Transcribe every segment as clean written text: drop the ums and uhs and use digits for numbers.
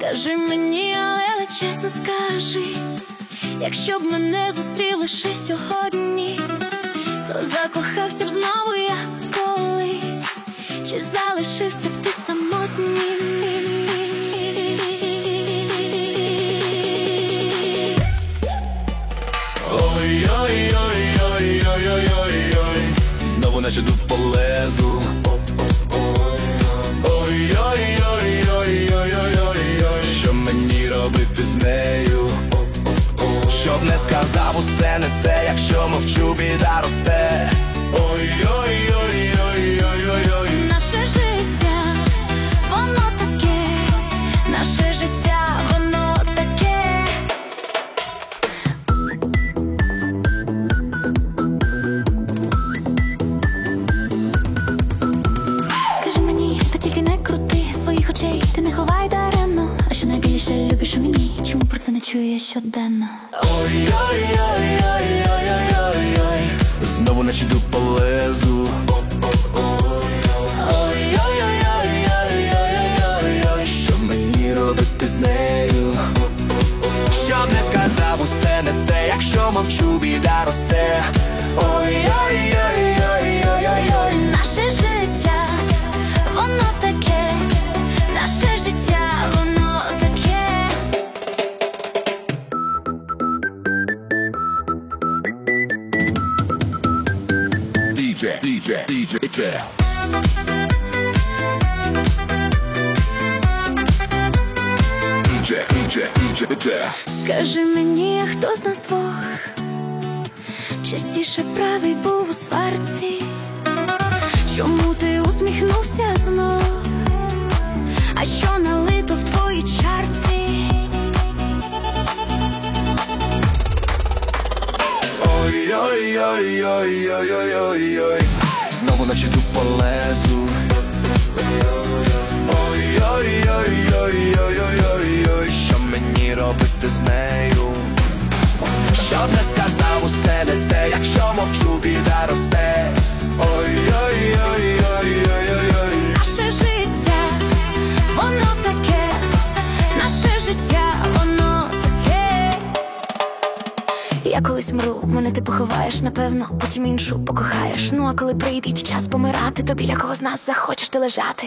Скажи мені, але чесно скажи, якщо б мене зустрів лише сьогодні, то закохався б знову я колись, чи залишився б ти самотнім? Ой-ой-ой-ой-ой-ой-ой-ой, знову наче дуб по лезу. Ой-ой-ой-ой-ой-ой-ой, що мені робити з нею? Щоб не сказав усе не те, якщо мовчу, біда росте. Ой-ой-ой-ой-ой-ой-ой, наше життя, воно таке, наше життя, воно таке. Скажи мені, та тільки не крути своїх очей, ти не ховай даремно. А що найбільше любиш у мені, чому про це не чую я щоденно? ой-ой-ой-ой-ой-ой-ой, знову наче дуб по лезу. Ой-ой-ой-ой-ой-ой-ой, що мені робити з нею? Щоб не сказав усе не те, якщо мовчу, біда росте. Ой-ой-ой-ой-ой-ой-ой, наше життя, воно таке, наше життя, воно таке. DJ, DJ, DJ, DJ. Скажи мені, хто з нас двох частіше правий був у сварці? Чому ти усміхнувся знов? А що налито в твоїй чарці? Ой-ой-ой-ой-ой-ой-ой, знову наче дуб по лезу. Ой-ой-ой-ой-ой-ой-ой, що мені робити з нею? Щоб не сказав усе не те, якщо мовчу, біда росте. Ой-ой-ой-ой-ой-ой-ой, наше життя, воно таке, наше життя, воно таке. Я колись мру, мене ти поховаєш, напевно, потім іншу покохаєш. Ну а коли прийде час помирати, то біля кого з нас захочеш ти лежати?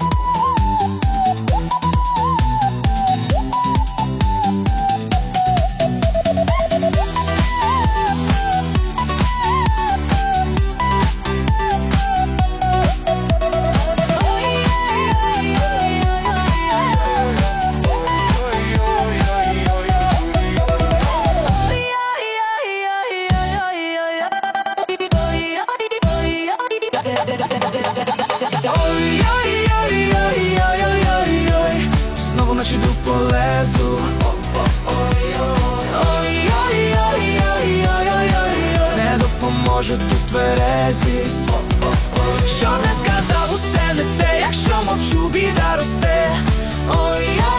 Ой-ой-ой-ой-ой-ой-ой, знову наче дуб по лезу. Ой-ой-ой-ой-ой-ой-ой, не допоможе тут тверезість. Що не сказав усе не те, якщо мовчу, біда росте. Ой-ой.